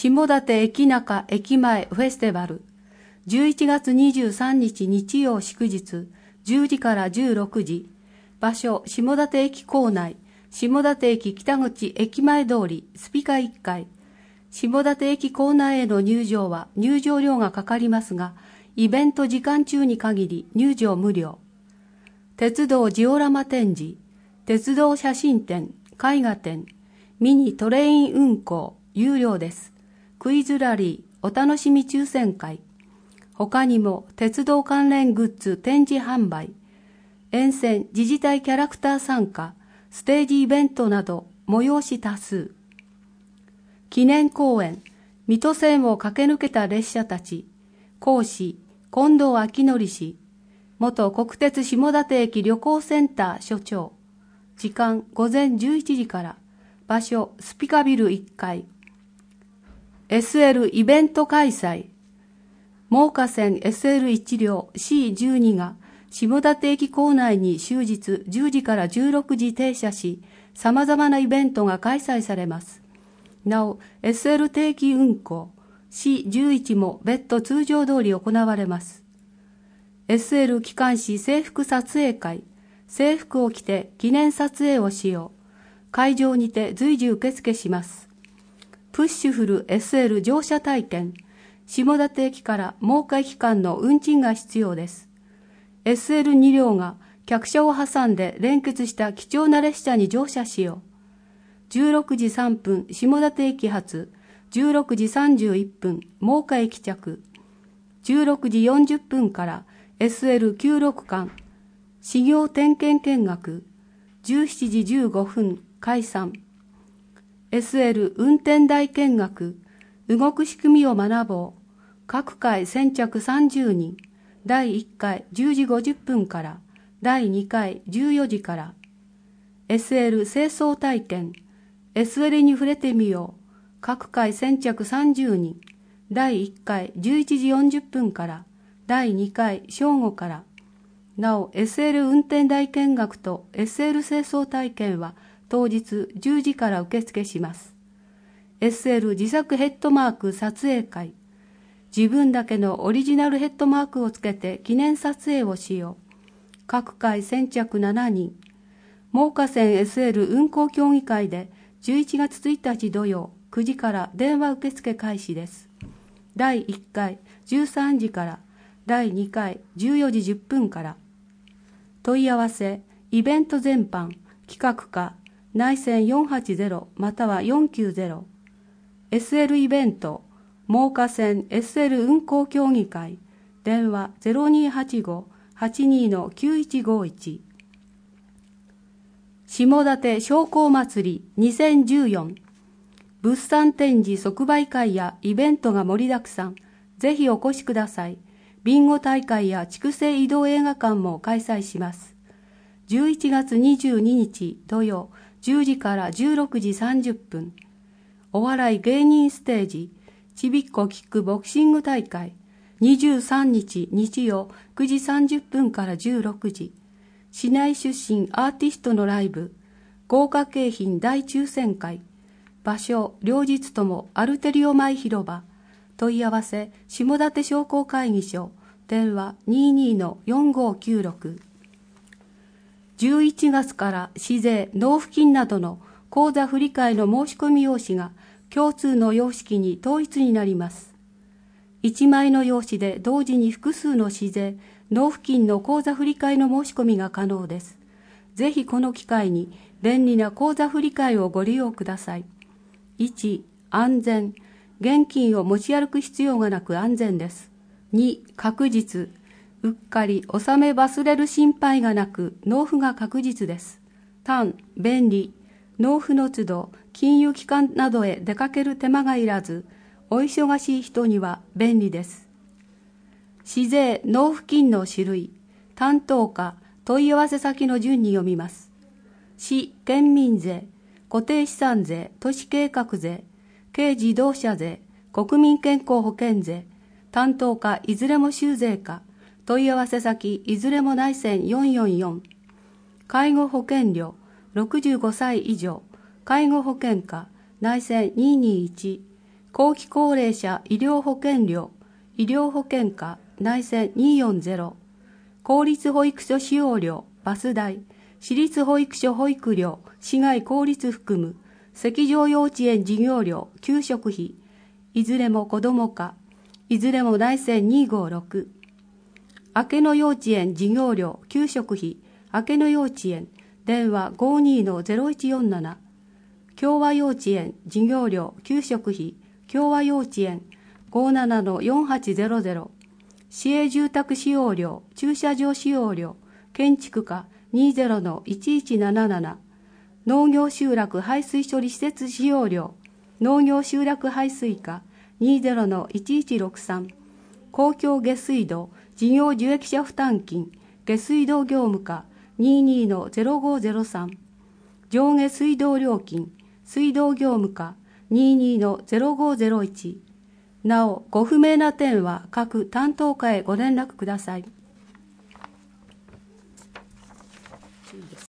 下館駅中駅前フェスティバル。11月23日日曜祝日、10時から16時。場所、下館駅構内、下館駅北口駅前通り、スピカ1階。下館駅構内への入場は入場料がかかりますが、イベント時間中に限り入場無料。鉄道ジオラマ展示、鉄道写真展、絵画展、ミニトレイン運行、有料です。クイズラリー、お楽しみ抽選会。他にも鉄道関連グッズ展示販売、沿線自治体キャラクター参加、ステージイベントなど催し多数。記念公演、水戸線を駆け抜けた列車たち。講師、近藤明則氏。元国鉄下館駅旅行センター所長。時間午前11時から。場所、スピカビル1階。SL イベント開催。真岡線 SL1 両 C12 が下館駅構内に終日10時から16時停車し、様々なイベントが開催されます。なお、SL 定期運行 C11 も別途通常通り行われます。SL 機関士制服撮影会、制服を着て記念撮影をしよう。会場にて随時受付します。プッシュフル SL 乗車体験、下館駅から真岡駅間の運賃が必要です。SL2 両が客車を挟んで連結した貴重な列車に乗車しよう。16時3分下館駅発、16時31分真岡駅着、16時40分から SL96 間、始業点検見学、17時15分解散。SL 運転台見学、動く仕組みを学ぼう。各回先着30人。第1回10時50分から、第2回14時から。SL 清掃体験、SL に触れてみよう。各回先着30人。第1回11時40分から、第2回正午から。なお、SL 運転台見学と SL 清掃体験は当日10時から受付します。SL 自作ヘッドマーク撮影会。自分だけのオリジナルヘッドマークをつけて記念撮影をしよう。各回先着7人。真岡線 SL 運行協議会で11月1日土曜9時から電話受付開始です。第1回13時から、第2回14時10分から。問い合わせ、イベント全般、企画課、内線480または490。SL イベント、真岡線 SL 運行協議会、電話 0285-82-9151。下館商工祭り2014。物産展示即売会やイベントが盛りだくさん。ぜひお越しください。ビンゴ大会や筑西移動映画館も開催します。11月22日土曜10時から16時30分。お笑い芸人ステージ、ちびっこキックボクシング大会、23日日曜9時30分から16時。市内出身アーティストのライブ、豪華景品大抽選会。場所、両日ともアルテリオ前広場。問い合わせ、下館商工会議所。電話 22-4596。11月から市税、納付金などの口座振替の申し込み用紙が共通の様式に統一になります。1枚の用紙で同時に複数の市税、納付金の口座振替の申し込みが可能です。ぜひこの機会に便利な口座振替をご利用ください。1、安全。現金を持ち歩く必要がなく安全です。2、確実。うっかり納め忘れる心配がなく納付が確実です。3、便利。納付の都度、金融機関などへ出かける手間がいらず、お忙しい人には便利です。市税納付金の種類、担当課、問い合わせ先の順に読みます。市、県民税、固定資産税、都市計画税、軽自動車税、国民健康保険税、担当課いずれも州税課、問い合わせ先いずれも内線444。介護保険料、65歳以上、介護保険課、内線221。 後期高齢者医療保険料、医療保険課、内線240、公立保育所使用料、バス代、私立保育所保育料、市外公立含む、赤条幼稚園事業料、給食費、いずれも子ども課、いずれも内線256、明けの幼稚園事業料、給食費、明けの幼稚園、電話 52-0147、共和幼稚園事業料、給食費、共和幼稚園 57-4800、市営住宅使用料、駐車場使用料、建築課 20-1177、農業集落排水処理施設使用料、農業集落排水課 20-1163、公共下水道、事業受益者負担金、下水道業務課 22-0503、上下水道料金、水道業務課 22-0501。なお、ご不明な点は各担当課へご連絡ください。